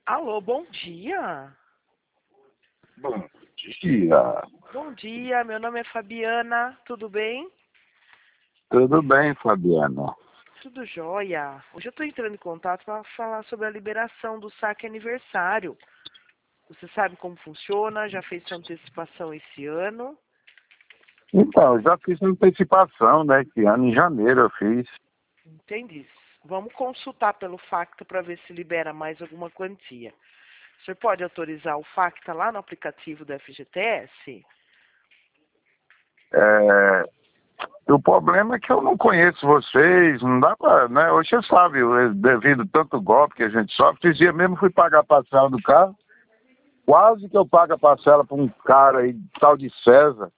Alô, bom dia. Bom dia. Bom dia, meu nome é Fabiana, tudo bem? Tudo bem, Fabiana? Tudo jóia. Hoje eu estou entrando em contato para falar sobre a liberação do saque aniversário. Você sabe como funciona? Já fez sua antecipação esse ano? Então, eu já fiz antecipação, né? Que ano em janeiro eu fiz. Entendi. Vamos consultar pelo Facta para ver se libera mais alguma quantia. O senhor pode autorizar o Facta lá no aplicativo do FGTS? O problema é que eu não conheço vocês, não dá pra, né? Hoje você sabe, devido tanto golpe que a gente sofre, esses dias mesmo fui pagar a parcela do carro, quase que eu pago a parcela para um cara aí, tal de César,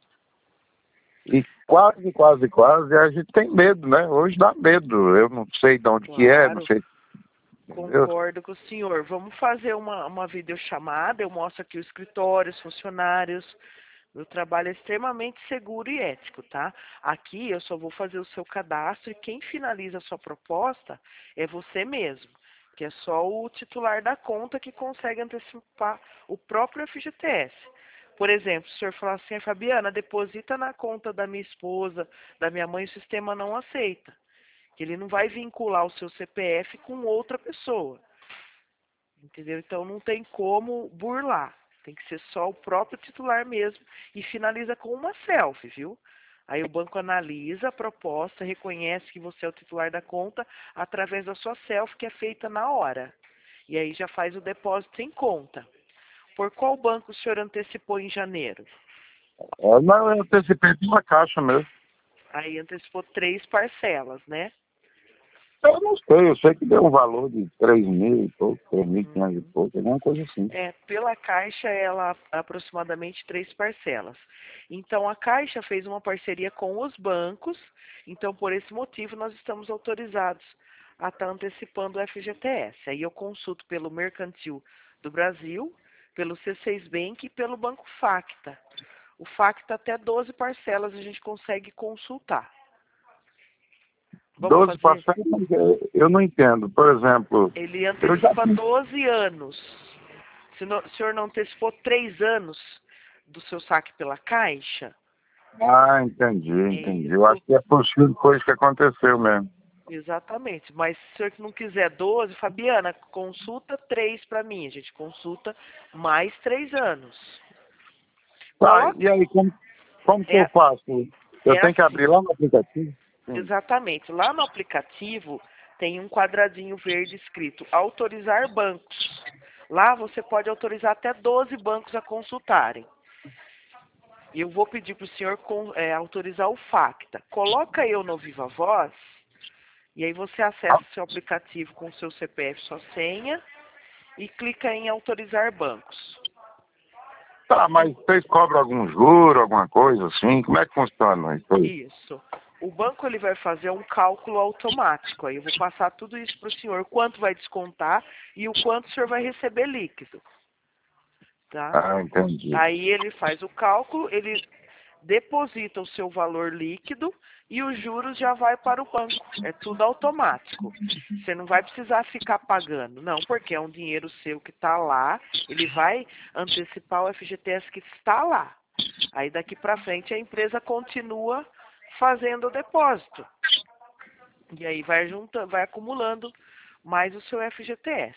e quase, a gente tem medo, né? Hoje dá medo, eu não sei de onde que é, não Claro. sei, entendeu? Concordo com o senhor. Vamos fazer uma videochamada. Eu mostro aqui o escritório, os funcionários. Meu trabalho é extremamente seguro e ético, tá? Aqui eu só vou fazer o seu cadastro e quem finaliza a sua proposta é você mesmo, que é só o titular da conta que consegue antecipar o próprio FGTS. Por exemplo, se o senhor falar assim, Fabiana, deposita na conta da minha esposa, da minha mãe, o sistema não aceita. Que ele não vai vincular o seu CPF com outra pessoa. Entendeu? Então não tem como burlar. Tem que ser só o próprio titular mesmo e finaliza com uma selfie, viu? Aí o banco analisa a proposta, reconhece que você é o titular da conta através da sua selfie que é feita na hora. E aí já faz o depósito em conta. Por qual banco o senhor antecipou em janeiro? Não, eu antecipei de uma caixa mesmo. Aí antecipou 3 parcelas, né? Eu não sei, eu sei que deu um valor de 3 mil e pouco, 3.500 e Uhum. pouco, alguma coisa assim. Pela Caixa, ela aproximadamente 3 parcelas. Então, a Caixa fez uma parceria com os bancos, então, por esse motivo, nós estamos autorizados a estar antecipando o FGTS. Aí eu consulto pelo Mercantil do Brasil, pelo C6 Bank e pelo Banco Facta. O Facta, até 12 parcelas a gente consegue consultar. Vamos 12 fazer? parcelas, eu não entendo. Por exemplo, Ele eu já antecipa fiz. 12 anos. Se o senhor não antecipou 3 anos do seu saque pela Caixa, Ah, entendi, é entendi. Eu acho isso, que é possível que foi isso que aconteceu mesmo. exatamente. Mas se o senhor não quiser 12, Fabiana, consulta 3 para mim. A gente consulta mais 3 anos. Tá, Coloque. e aí, como que eu É, faço? Eu é tenho que assim, abrir lá no aplicativo? Sim. exatamente. Lá no aplicativo tem um quadradinho verde escrito autorizar bancos. Lá você pode autorizar até 12 bancos a consultarem. E eu vou pedir para o senhor autorizar o Facta. Coloca eu no Viva Voz, e aí você acessa o seu aplicativo com o seu CPF, sua senha, e clica em autorizar bancos. Tá, mas vocês cobram algum juro, alguma coisa assim? Como é que funciona isso aí? Isso. O banco ele vai fazer um cálculo automático. Aí eu vou passar tudo isso para o senhor, quanto vai descontar e o quanto o senhor vai receber líquido. Tá? Ah, entendi. Aí ele faz o cálculo, ele deposita o seu valor líquido e os juros já vai para o banco. É tudo automático. Você não vai precisar ficar pagando, não, porque é um dinheiro seu que está lá, ele vai antecipar o FGTS que está lá. Aí daqui para frente a empresa continua fazendo o depósito. E aí vai juntando, vai acumulando mais o seu FGTS.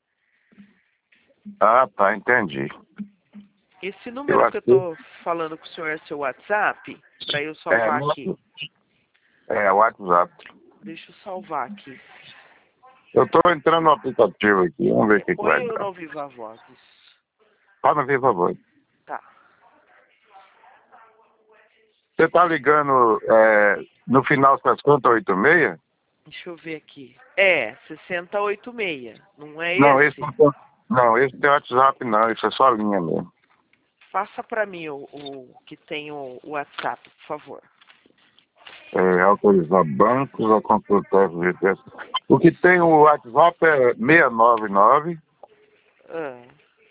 Ah, tá, entendi. Esse Eu número que acho eu que estou falando com o senhor é seu WhatsApp, para eu é, salvar aqui. é o WhatsApp. Deixa eu salvar aqui. Eu tô entrando no aplicativo aqui, vamos ver o que vai Põe eu dar. no Viva Voz. Fala, por favor. Tá. Você tá ligando no final das contas 86? Deixa eu ver aqui. É, 6086. Não é Não, esse esse? não tem, não, esse tem WhatsApp não, isso é só linha mesmo. Passa para mim o que tem o WhatsApp, por favor. Autorizar bancos a consultar FGTS. O que tem o WhatsApp é 699 Ah,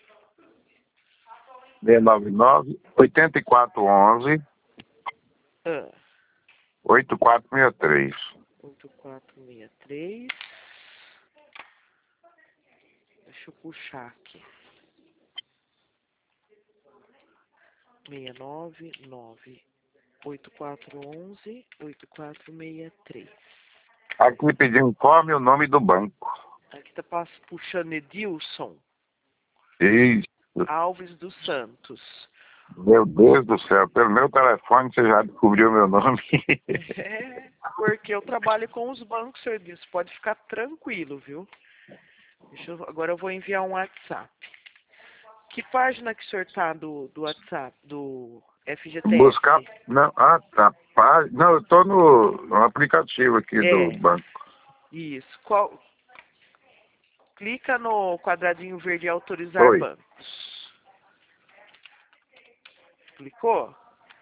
699 8411 ah. 8463. 8463. Deixa eu puxar aqui. 699-8411-8463. Aqui pediu informe o nome do banco. Aqui tá puxando Edilson Isso. Alves dos Santos. Meu Deus do céu, pelo meu telefone você já descobriu meu nome. É, porque eu trabalho com os bancos, senhor Edilson. Pode ficar tranquilo, viu? Agora eu vou enviar um WhatsApp. Que página que o senhor tá do WhatsApp, do FGTS? Buscar. Não, tá. Não, eu tô no aplicativo aqui do banco. Isso. Clica no quadradinho verde autorizar Oi. bancos. Clicou?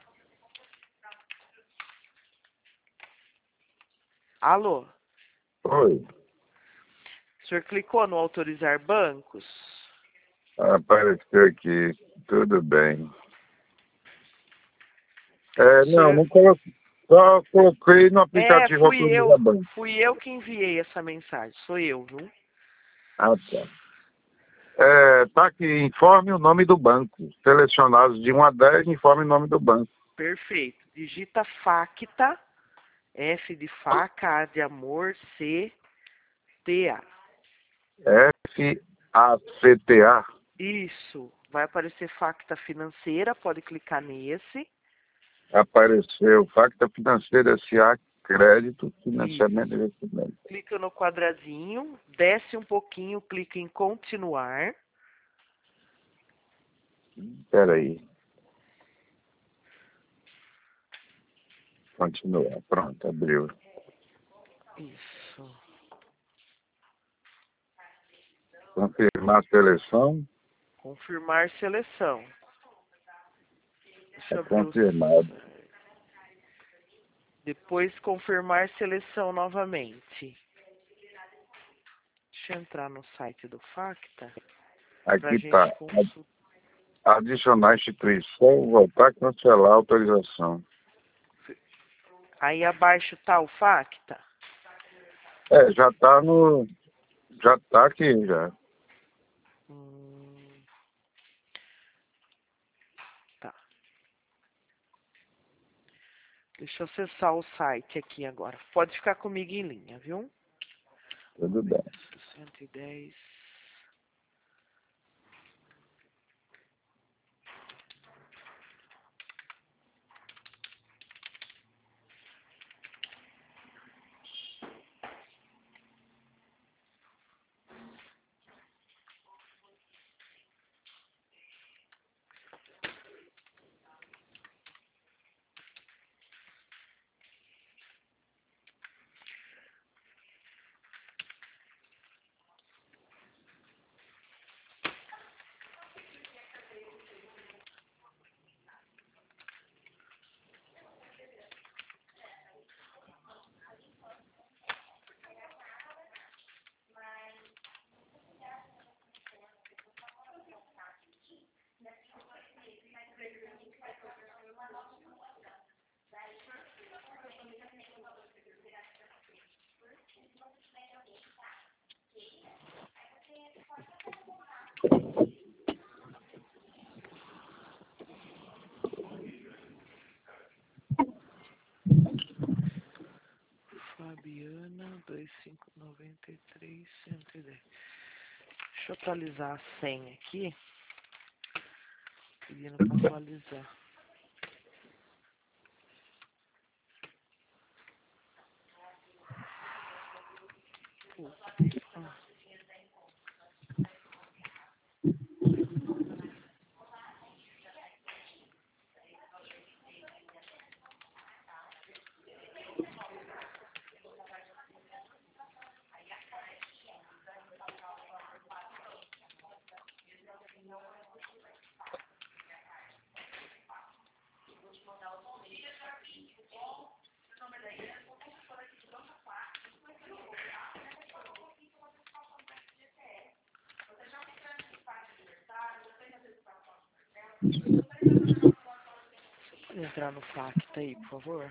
Alô? Oi. O senhor clicou no autorizar bancos? Apareceu aqui. Tudo bem. Não, Senhor... não coloquei. Só coloquei no aplicativo autorizar banco. Fui eu que enviei essa mensagem. Sou eu, viu? Ah, tá. Tá aqui, informe o nome do banco. Selecionados de 1 a 10, informe o nome do banco. Perfeito. Digita FACTA, F de faca, A de amor, C, T, A. FACTA. Isso. Vai aparecer FACTA financeira, pode clicar nesse. Apareceu Facta Financeira S.A. Crédito, financiamento e investimento. Clica no quadradinho, desce um pouquinho, clica em continuar. Espera aí. Continua. Pronto, abriu. Isso. Confirmar a seleção. Confirmar seleção. Deixa eu abrir Confirmado. Depois confirmar seleção novamente. Deixa eu entrar no site do Facta. Aqui está. Adicionar instituição, voltar a cancelar a autorização. Aí abaixo tá o Facta. Já está no. Já está aqui já. Tá. Deixa eu acessar o site aqui agora. Pode ficar comigo em linha, viu? Tudo bem. 110. Fabiana 2593-110. Deixa eu atualizar a senha aqui. Pedindo para atualizar. Pode entrar no Facta aí, por favor.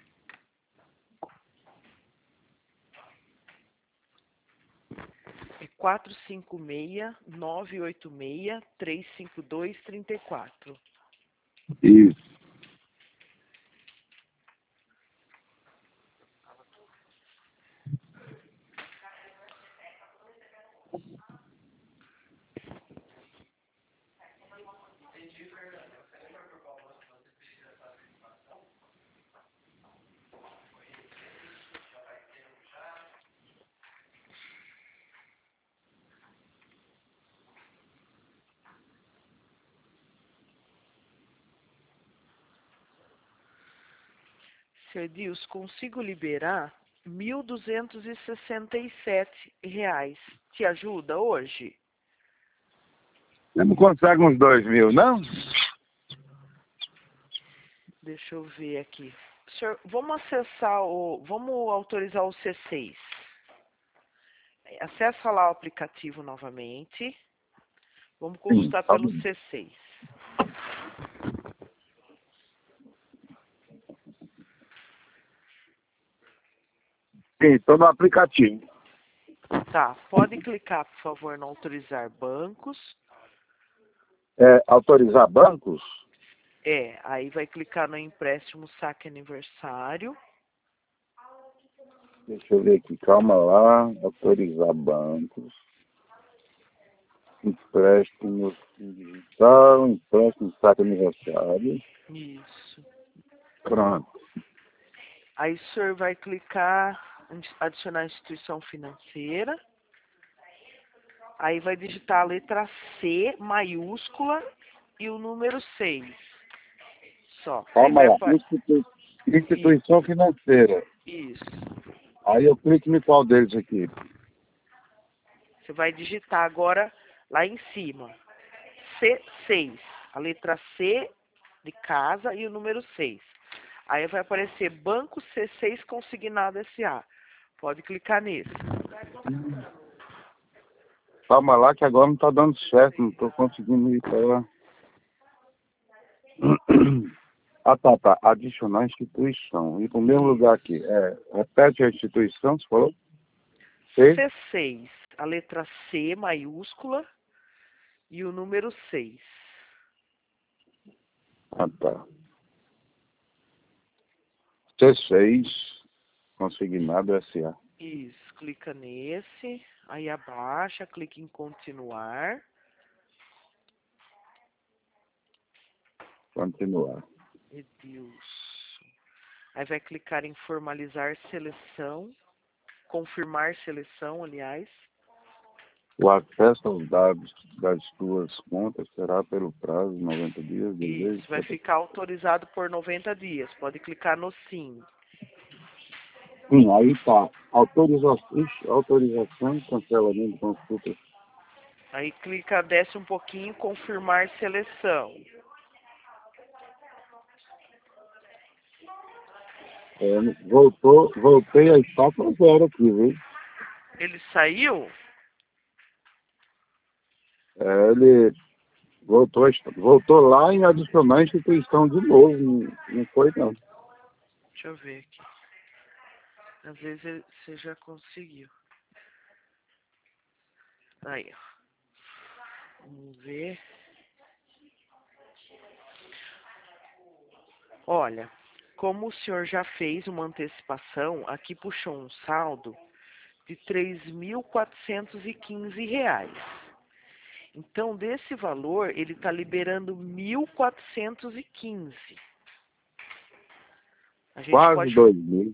É 456-986-352-34. Isso. Seu Edilson, consigo liberar R$ 1.267. Te ajuda hoje? Você não consegue uns 2.000, não? Deixa eu ver aqui. Senhor, vamos acessar vamos autorizar o C6. Acessa lá o aplicativo novamente. Vamos Sim, consultar tá pelo bom. C6. Sim, estou no aplicativo. Tá, pode clicar, por favor, no autorizar bancos. Autorizar bancos? Aí vai clicar no empréstimo saque aniversário. Deixa eu ver aqui, calma lá. Autorizar bancos. Empréstimo digital, empréstimo saque aniversário. Isso. Pronto. Aí o senhor vai clicar em adicionar instituição financeira. Aí vai digitar a letra C maiúscula e o número 6. Só. Aí Calma vai lá. aparecer. Instituição financeira. Isso. Aí eu clico em qual deles aqui? Você vai digitar agora lá em cima. C6. A letra C de casa e o número 6. Aí vai aparecer Banco C6 Consignado SA. Pode clicar nesse. Calma lá que agora não está dando certo, não estou conseguindo ir para lá. Ah, tá. Adicionar instituição. E para o mesmo lugar aqui. Repete a instituição, você falou? C? C6. A letra C maiúscula e o número 6. Ah, tá. C6, consignado SA. Isso. Clica nesse. Aí abaixa, clica em continuar. Continuar. Edilson. Aí vai clicar em formalizar seleção. Confirmar seleção, aliás. O acesso aos dados das suas contas será pelo prazo de 90 dias. Isso, vai ficar autorizado por 90 dias. Pode clicar no sim. Sim, aí tá. Autorização e cancelamento de consulta. Aí clica, desce um pouquinho, confirmar seleção. Voltei a estaca zero aqui, viu? Ele saiu? Ele voltou lá em adicionar a instituição de novo. Não foi, não. Deixa eu ver aqui. Às vezes você já conseguiu. Aí, ó. Vamos ver. Olha, como o senhor já fez uma antecipação, aqui puxou um saldo de R$ 3.415. Então, desse valor, ele está liberando 1.415. A gente Quase pode... 2.000.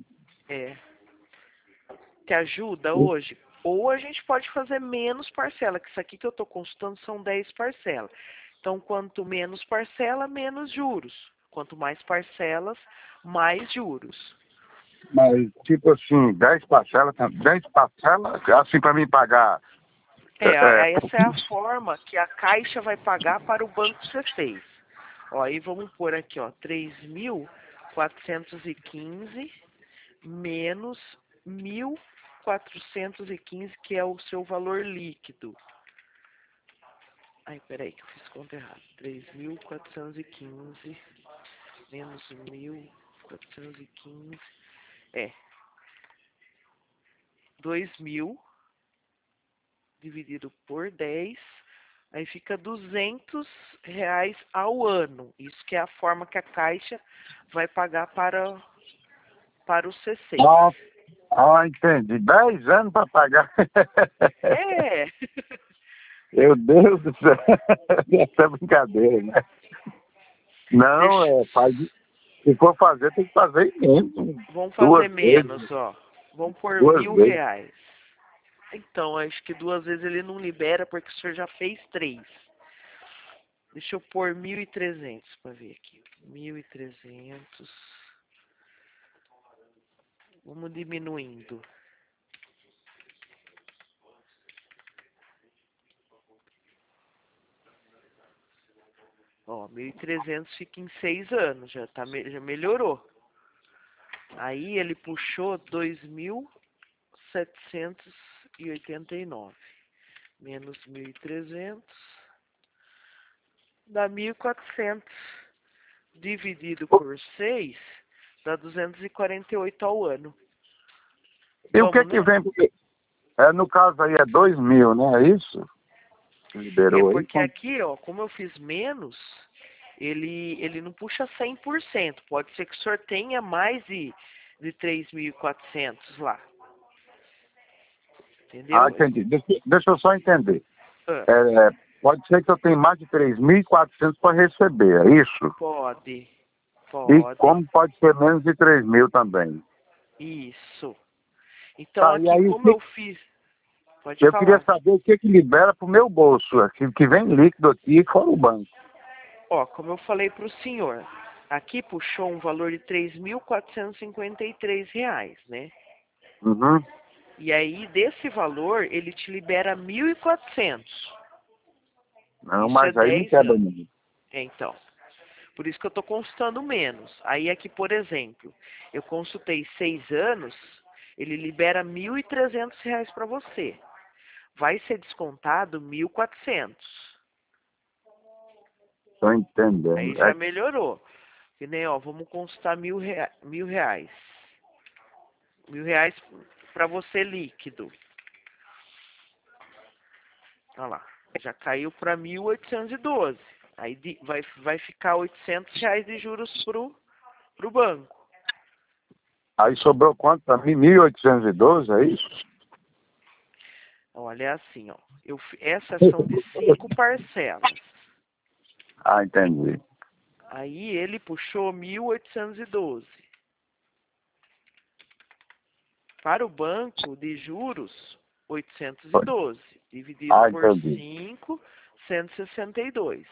Te ajuda hoje? Ou a gente pode fazer menos parcela, que isso aqui que eu estou consultando são 10 parcelas. Então, quanto menos parcela, menos juros. Quanto mais parcelas, mais juros. Mas, tipo assim, 10 parcelas, assim, para mim pagar. Essa é a forma que a Caixa vai pagar para o Banco C6. Ó, aí vamos pôr aqui, ó, 3.415 menos 1.415, que é o seu valor líquido. Ai, peraí, que eu fiz conta errada. 3.415 menos 1.415 é 2.000 dividido por 10, aí fica R$ 200 ao ano. Isso que é a forma que a Caixa vai pagar para o C6. Ah, entendi. 10 anos para pagar. É, Meu Deus do céu. Essa é brincadeira, né? deixa, Não, se for fazer, tem que fazer mesmo. vamos fazer Duas menos, vezes. ó. Vamos por Duas vezes. R$ 1.000. Então, acho que 2 vezes ele não libera porque o senhor já fez 3. Deixa eu pôr 1.300 para ver aqui. 1.300. Vamos diminuindo. Ó, 1.300 fica em 6 anos, já melhorou. Aí ele puxou 2.789 menos 1.300 dá 1.400 dividido por 6 dá 248 ao ano. E o que Vamos, que né? vem? No caso aí é 2.000, né? É isso? É Liberou aí? porque aqui, ó, como eu fiz menos, ele não puxa 100%. Pode ser que o senhor tenha mais de 3.400 lá. Ah, Entendeu? entendi. Deixa eu só entender. Ah, Pode ser que eu tenha mais de 3.400 para receber, é isso? pode, E pode. como pode ser menos de 3.000 também. Isso. Então Tá, e aqui, aí como eu fiz, pode eu queria falar. saber o que libera para o meu bolso, que vem líquido aqui fora o banco. Ó, como eu falei para o senhor, aqui puxou um valor de R$ 3.453, né? Uhum. E aí, desse valor, ele te libera 1.400. Não, Isso é mas aí não 10 quebra anos. muito. Então, por isso que eu estou consultando menos. Aí aqui, por exemplo, eu consultei 6 anos, ele libera R$ 1.300 para você. Vai ser descontado 1.400. Estou Aí entendendo. já melhorou. Que nem, ó, vamos consultar R$ 1.000. R$ 1.000 para você líquido. Olha lá. Já caiu para 1.812. Aí vai ficar R$ 800 de juros pro banco. Aí sobrou quanto para mim? 1.812, é isso? Olha, é assim, ó. Essas são de 5 parcelas. Ah, entendi. Aí ele puxou 1.812. Para o banco de juros, 812. Dividido Ah, por entendi. 5, 162.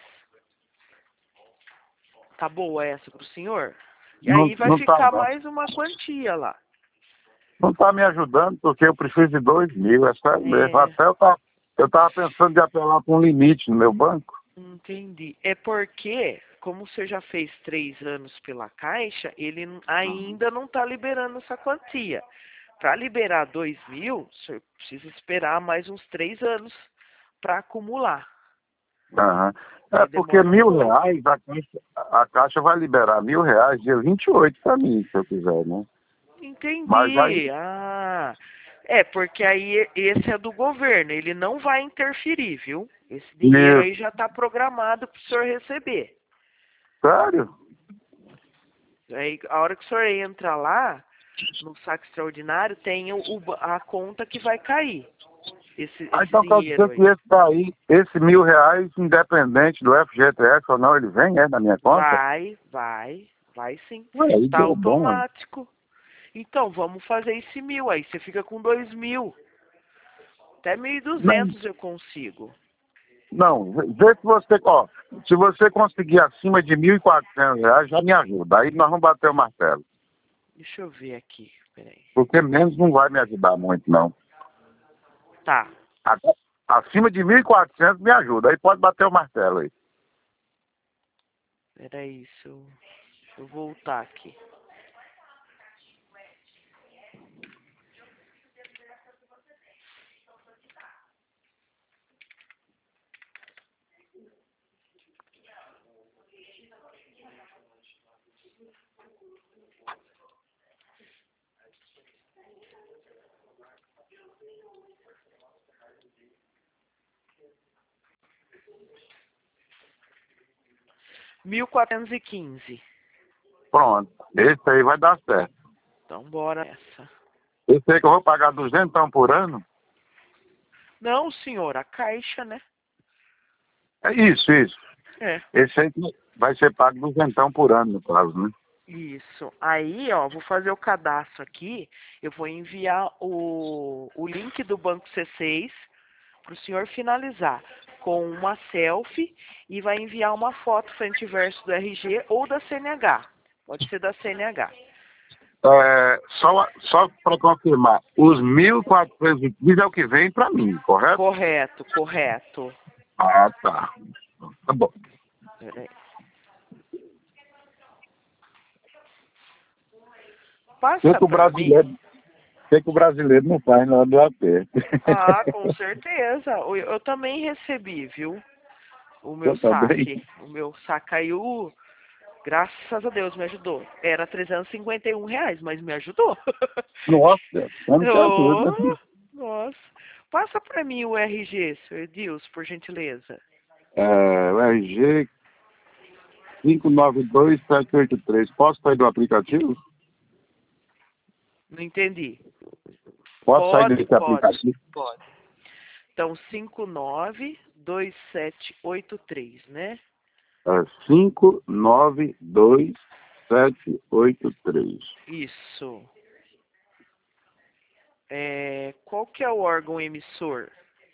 Tá boa essa pro senhor? E Não, aí vai não tá ficar não. mais uma quantia lá. Não está me ajudando porque eu preciso de 2.000. É sério mesmo. É, Até eu tava pensando de apelar com um limite no meu banco. entendi. É porque, como você já fez 3 anos pela Caixa, ele ainda não está liberando essa quantia. Para liberar 2.000, você precisa esperar mais uns 3 anos para acumular. Aham. É Aí porque demora um pouco. R$ 1.000, a Caixa vai liberar R$ 1.000 dia 28 para mim, se eu quiser, né? Mas aí, Entendi. Ah, porque aí esse é do governo, ele não vai interferir, viu? Esse dinheiro isso, aí já está programado para o senhor receber. sério? Aí, a hora que o senhor entra lá, no saque extraordinário, tem a conta que vai cair. Ah, Esse então quer dinheiro dizer que aí. esse daí, esse R$ 1.000, independente do FGTS ou não, ele vem, na minha conta? Vai sim. Ué, aí Tá deu bom, hein? automático. Então, vamos fazer esse 1.000 aí. Você fica com 2.000. Até mil e Não, duzentos eu consigo. não, vê se você, ó, se você conseguir acima de R$ 1.400, já me ajuda. Aí nós vamos bater o martelo. Deixa eu ver aqui. Peraí. Porque menos não vai me ajudar muito, não. Tá. Até acima de 1.400 me ajuda. Aí pode bater o martelo aí. Peraí, deixa eu voltar aqui. R$ 1.415. Pronto. Esse aí vai dar certo. Então, bora essa. Esse aí que eu vou pagar 200 por ano? Não, senhor, a caixa, né? É isso, isso. É, Esse aí que vai ser pago 200 por ano, no caso, né? isso. Aí, ó, vou fazer o cadastro aqui. Eu vou enviar o link do Banco C6 para o senhor finalizar com uma selfie e vai enviar uma foto frente e verso do RG ou da CNH. Pode ser da CNH. Só para confirmar, os 1.415 é o que vem para mim, correto? Correto, correto. Ah, tá. Tá bom. Peraí. Passa para mim. O que o brasileiro não faz na hora do aperto? Ah, com certeza. Eu também recebi, viu? O meu Eu também. saque. O meu saque caiu, graças a Deus, me ajudou. Era R$ 351, mas me ajudou. Nossa, como te ajuda? Oh, nossa. Passa para mim o RG, senhor Edilson, por gentileza. O RG 592783. Posso sair do aplicativo? Não entendi. Posso sair Pode, desse pode, aplicativo? pode. Então, 592783, né? 592783. Isso. Qual que é o órgão emissor?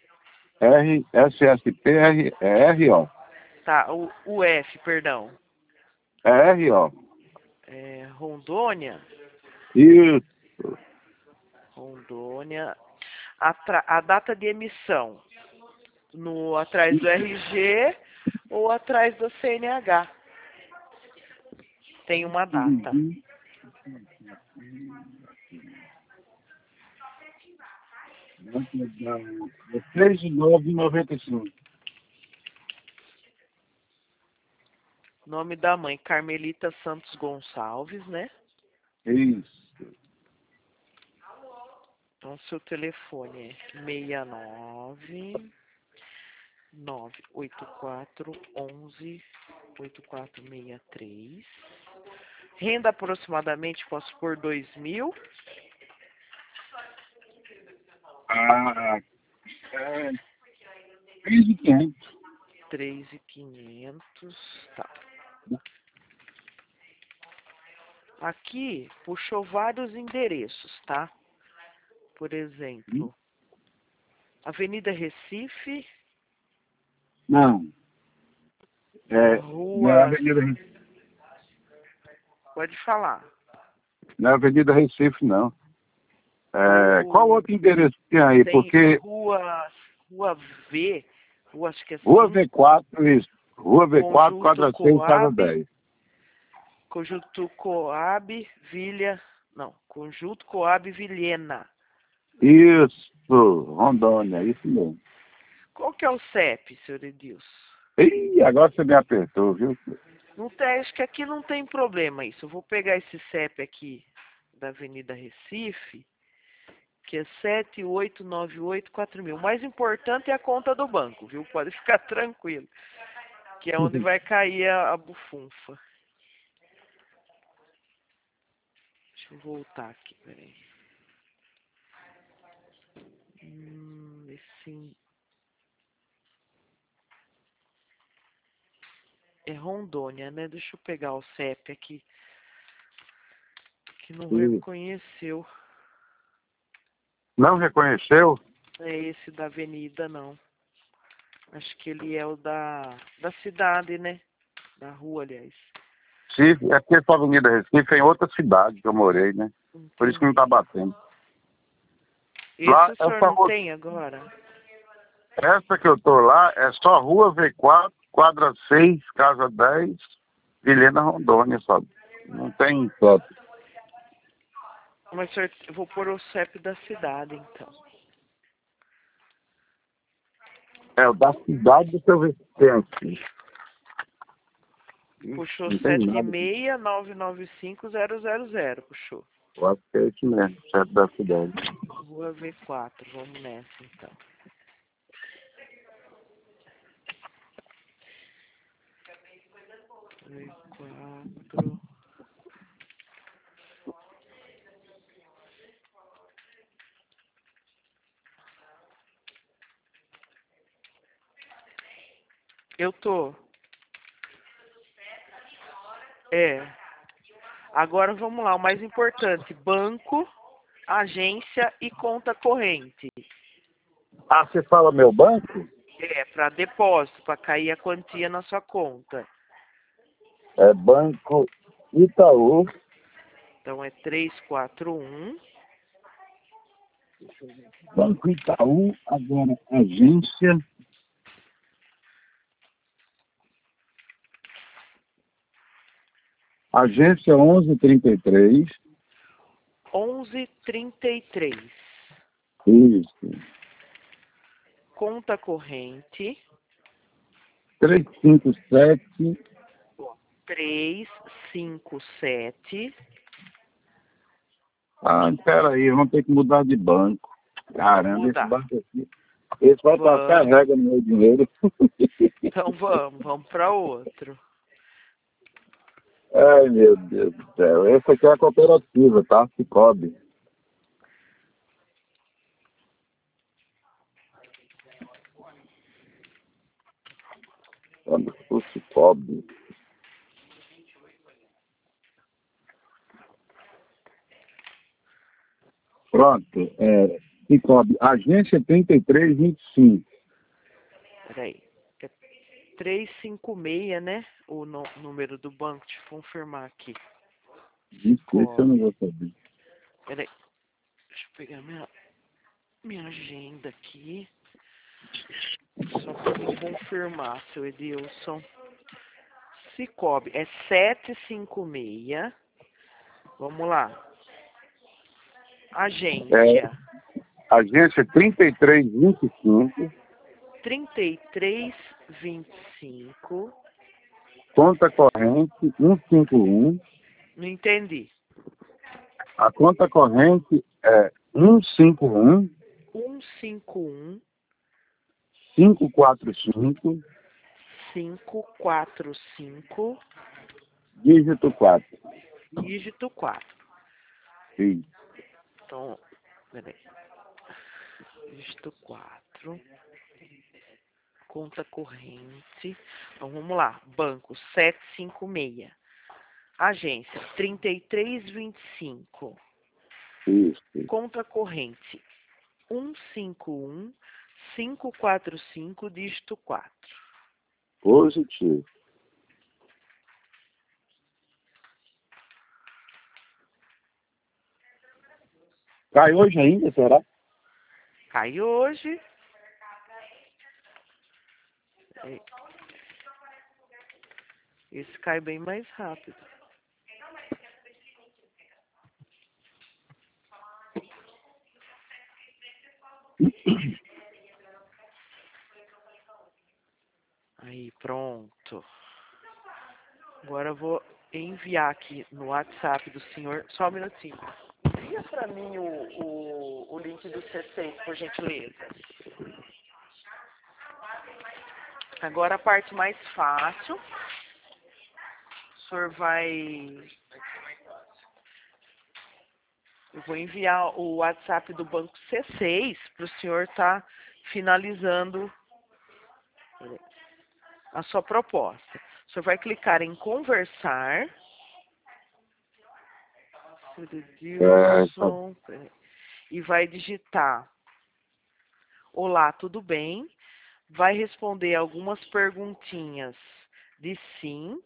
SSP, RO. Tá, o F, perdão. RO. Rondônia. Isso. Rondônia. A data de emissão. Atrás do RG ou atrás do CNH. Tem uma data. 3/9/95. Nome da mãe, Carmelita Santos Gonçalves, né? Isso. Então, seu telefone é 69 984 11 8463. Renda aproximadamente, posso pôr 2.000. 3.500. 3.500. Tá. Aqui puxou vários endereços, tá? Por exemplo, Avenida Recife, Não. Não é Rua. Avenida Recife. Pode falar. Não é Avenida Recife, não. Qual outro endereço que tem aí? Tem Porque Rua V, acho que é Rua assim. V4, isso. Rua V4, Conjunto quadra 6, casa Coab, 10. Conjunto Coab, Conjunto Coab Vilhena. Isso, Rondônia, isso mesmo. Qual que é o CEP, senhor Edilson? Ih, agora você me apertou, viu? Não tem, acho que aqui não tem problema isso. Eu vou pegar esse CEP aqui da Avenida Recife, que é 78984000. O mais importante é a conta do banco, viu? Pode ficar tranquilo. Que é onde vai cair a bufunfa. Deixa eu voltar aqui, peraí. Esse é Rondônia, né? Deixa eu pegar o CEP aqui, que não reconheceu. Não reconheceu? É esse da avenida, não. Acho que ele é o da cidade, né? Da rua, aliás. Sim, é porque essa Avenida Recife é em outra cidade que eu morei, né? Por isso que não tá batendo. Esse Lá, o senhor não tem agora? essa que eu tô lá é só Rua V4, quadra 6, casa 10, Vilhena, Rondônia, sabe? Não tem foto. Mas, senhor, eu vou pôr o CEP da cidade, então. O da cidade, deixa eu ver se tem aqui. Puxou Não tem nada. 7699500. Puxou. Eu acho que é isso mesmo, certo da cidade. Rua V4. Vamos nessa, então. 4. Eu tô. Agora vamos lá, o mais importante, banco, agência e conta corrente. Ah, você fala meu banco? Para depósito, para cair a quantia na sua conta. É Banco Itaú. Então é 341. Banco Itaú, agora agência. Agência 1133. 1133. Isso. Conta corrente 357. 357. Ah, peraí, vamos ter que mudar de banco. Caramba, esse Mudar. banco aqui. Esse vai passar regra no meu dinheiro. Então vamos para outro. Ai, meu Deus do céu. Essa aqui é a cooperativa, tá? Cicobi. O Cicobi. Pronto. Cicobi. Agência 3325. Peraí. É 356, né? O número do banco, deixa eu confirmar aqui. Esse eu não vou saber. Peraí. Deixa eu pegar minha agenda aqui. Só para me confirmar, seu Edilson. Cicobi é 756. Vamos lá. Agência. Agência 3325. 3325. Conta corrente 151. Não entendi. A conta corrente é 151 151 545 545 dígito 4. dígito 4. Sim. Então, peraí. Dígito 4. Conta corrente. Então vamos lá. Banco 756. Agência 3325. Isso. Conta corrente 151 545 dígito 4. Positivo. Cai hoje ainda, será? Cai hoje. Esse cai bem mais rápido. Aí, pronto. Agora eu vou enviar aqui no WhatsApp do senhor. Só um minutinho. Envia para mim o link do C6, por gentileza. Agora a parte mais fácil. O senhor vai... Eu vou enviar o WhatsApp do banco C6 para o senhor estar finalizando a sua proposta. O senhor vai clicar em conversar. E vai digitar: olá, tudo bem? Vai responder algumas perguntinhas de sim.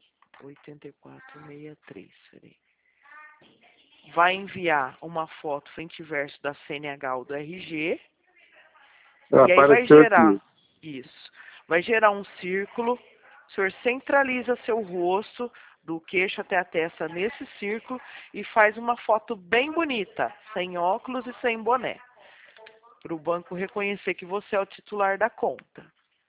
8463, peraí. Vai enviar uma foto frente e verso da CNH ou do RG. E aí vai gerar aqui. isso. Vai gerar um círculo. O senhor centraliza seu rosto do queixo até a testa nesse círculo e faz uma foto bem bonita, sem óculos e sem boné, para o banco reconhecer que você é o titular da conta.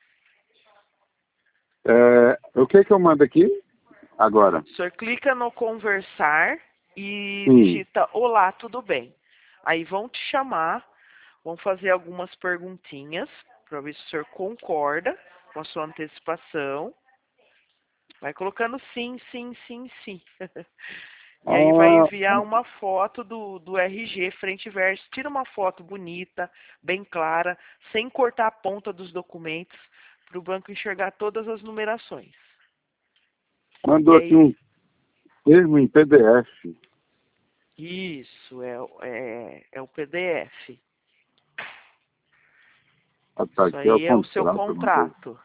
O que eu mando aqui agora? O senhor clica no conversar e Sim. digita olá, tudo bem. Aí vão te chamar, vão fazer algumas perguntinhas para ver se o senhor concorda com a sua antecipação. Vai colocando sim, sim, sim, sim. E aí vai enviar uma foto do RG frente e verso. Tira uma foto bonita, bem clara, sem cortar a ponta dos documentos, para o banco enxergar todas as numerações. Mandou aqui um termo em PDF. Isso, é o PDF. Ah, tá, Isso aqui é o aí é o seu contrato. contrato.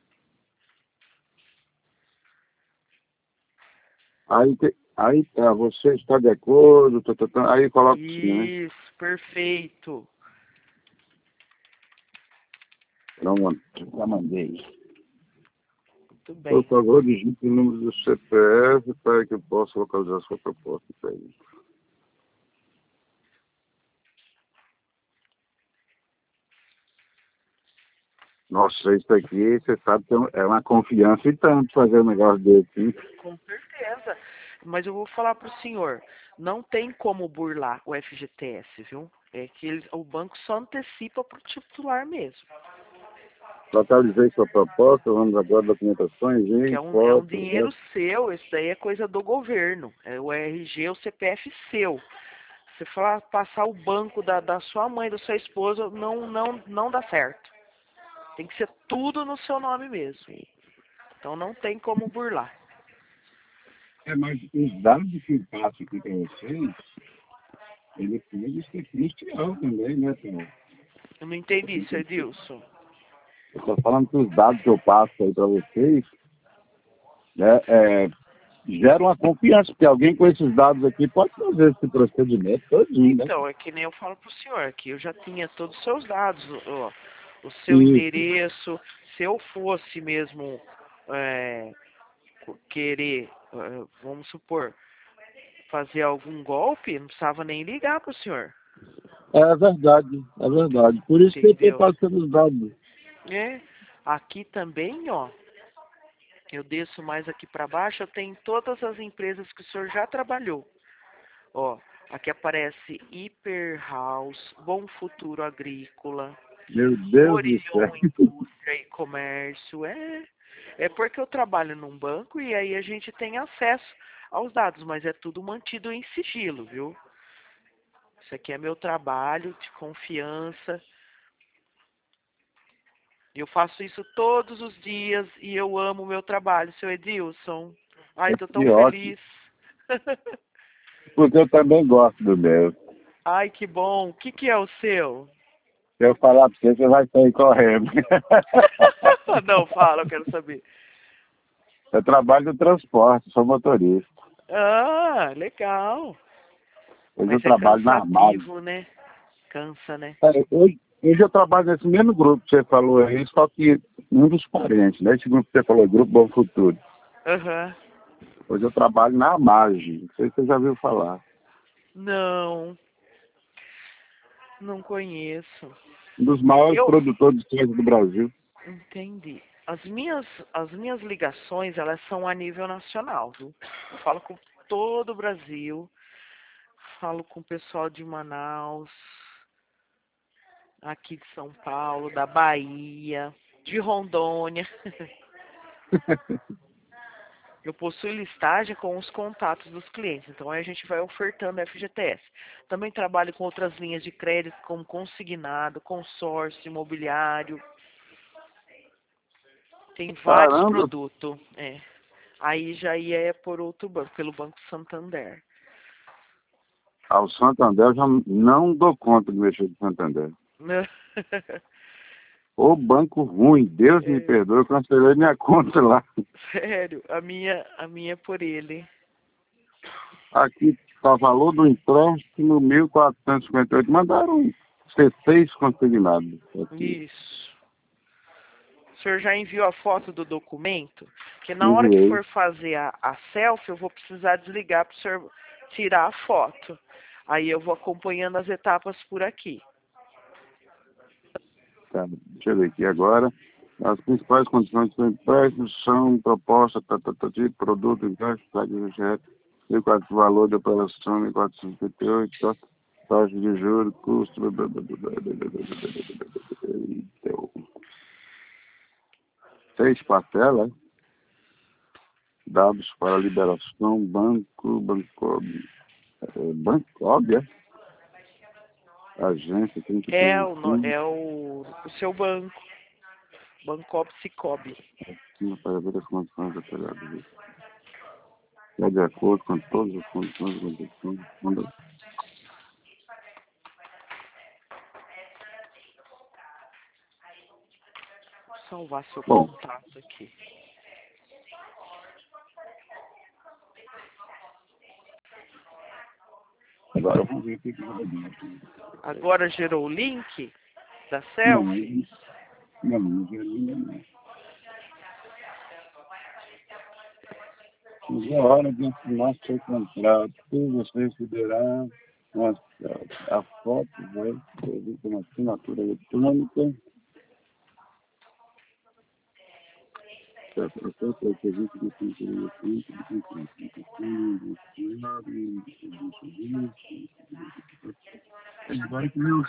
Aí tá, você está de acordo, aí coloca assim, né? Isso, perfeito. Pronto, já mandei. Muito Por bem. favor, digite o número do CPF para que eu possa localizar a sua proposta. Peraí. Nossa, isso aqui, você sabe que é uma confiança e tanto fazer um negócio desse. Com certeza. Mas eu vou falar para o senhor, não tem como burlar o FGTS, viu? É que o banco só antecipa para o titular mesmo. Localizei sua proposta, vamos agora documentações Que em é um foto. dinheiro seu, isso daí é coisa do governo. É o RG, o CPF seu. Você falar, passar o banco da sua mãe, da sua esposa, não dá certo. Tem que ser tudo no seu nome mesmo. Então não tem como burlar. Mas os dados que eu passo aqui para vocês, ele pode ser crucial também, né, Tom? Eu não entendi isso, Edilson. Eu estou falando que os dados que eu passo aí para vocês, né, geram uma confiança, porque alguém com esses dados aqui pode fazer esse procedimento todinho, né? Então, é que nem eu falo pro senhor, que eu já tinha todos os seus dados, ó, o seu endereço, se eu fosse mesmo querer, vamos supor, fazer algum golpe, não precisava nem ligar pro senhor, É verdade, é verdade. Por isso que eu estou entendeu? passando os dados. É, aqui também, ó, eu desço mais aqui para baixo, eu tenho todas as empresas que o senhor já trabalhou. Ó, aqui aparece Hiper House, Bom Futuro Agrícola, Meu Deus do céu. Orion Indústria e Comércio. É porque eu trabalho num banco e aí a gente tem acesso aos dados, mas é tudo mantido em sigilo, viu? Isso aqui é meu trabalho de confiança. Eu faço isso todos os dias e eu amo o meu trabalho, seu Edilson. Ai, tô tão Que ótimo. feliz. Porque eu também gosto do meu. Ai, que bom. O que é o seu? Se eu falar para você, você vai sair correndo. Não, fala, eu quero saber. Eu trabalho no transporte, sou motorista. Ah, legal. Hoje eu Mas é trabalho na Armada. cansativo, né? Cansa, né? Hoje eu trabalho nesse mesmo grupo que você falou aí, só que um dos parentes, né? Esse grupo que você falou, Grupo Bom Futuro. Aham. Hoje eu trabalho na Amage, não sei se você já ouviu falar. Não, não conheço. Um dos maiores Eu produtores de soja do Brasil. entendi. As minhas ligações, elas são a nível nacional, viu? Eu falo com todo o Brasil, falo com o pessoal de Manaus, aqui de São Paulo, da Bahia, de Rondônia. Eu possuo listagem com os contatos dos clientes, então aí a gente vai ofertando FGTS. Também trabalho com outras linhas de crédito, como consignado, consórcio, imobiliário. Tem vários Caramba, produtos. Aí já ia por outro banco, pelo Banco Santander. ao Santander eu já não dou conta de mexer com o Santander. Ô banco ruim, Deus me perdoe, eu cancelei minha conta lá. Sério, a minha é por ele. Aqui está o valor do empréstimo 1.458. Mandaram C6 consignados aqui. Isso. O senhor já enviou a foto do documento? Porque na hora que Enviei. for fazer a selfie, eu vou precisar desligar para o senhor tirar a foto. Aí eu vou acompanhando as etapas por aqui. Tá, deixa eu ver aqui agora. As principais condições do empréstimo são proposta de produto, empréstimo, valor de operação 1.458, taxa de juros, custo. Seis parcelas? dados para liberação, Bancob, é? Agência, tem que ter o seu banco, Bancob Cicobi. para ver as condições detalhadas. É de acordo com todas as condições de condição. Vou salvar seu contato aqui. Agora vamos ver o que vai dar. Agora gerou o link da selfie? Não gerou ainda não. Chegou a hora de assinar seu contrato. Você receberá a foto, vai servir como assinatura eletrônica. O processo é o serviço de assinatura eletrônica de contrato. Agora que meu.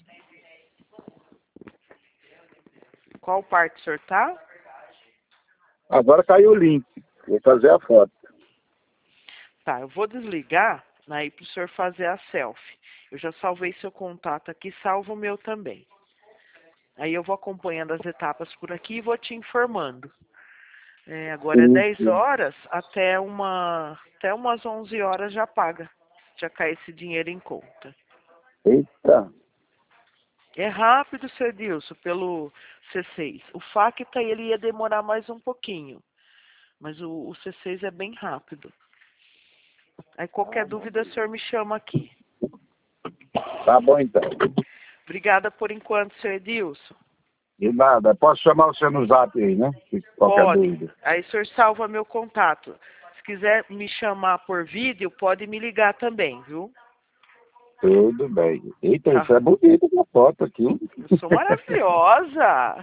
Qual parte o senhor tá? Agora caiu o link. Vou fazer a foto. Tá, eu vou desligar aí para o senhor fazer a selfie. Eu já salvei seu contato aqui, salvo o meu também. Aí eu vou acompanhando as etapas por aqui e vou te informando. Agora é 10 horas, até umas 11 horas já paga. Já cai esse dinheiro em conta. Eita! É rápido, seu Edilson, pelo C6. O FACTA ele ia demorar mais um pouquinho. Mas o C6 é bem rápido. Aí qualquer dúvida, o senhor me chama aqui. Tá bom, então. Obrigada por enquanto, seu Edilson. De nada. Posso chamar você no zap aí, né? Qualquer dúvida. Aí o senhor salva meu contato. Se quiser me chamar por vídeo, pode me ligar também, viu? Tudo bem. Eita, isso é bonito essa foto aqui. Eu sou maravilhosa.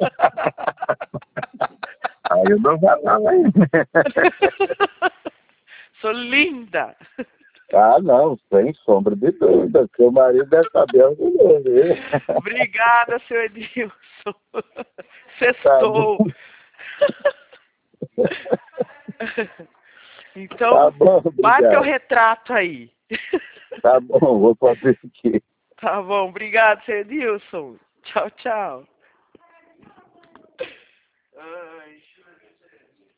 Aí eu não vou falar aí. Sou linda. Ah, não, sem sombra de dúvida. Seu marido deve saber orgulhoso, viu? Obrigada, seu Edilson. Sextou. Então, tá bom, bate o retrato aí. Tá bom, vou fazer aqui. Tá bom, obrigado, seu Edilson. Tchau, tchau.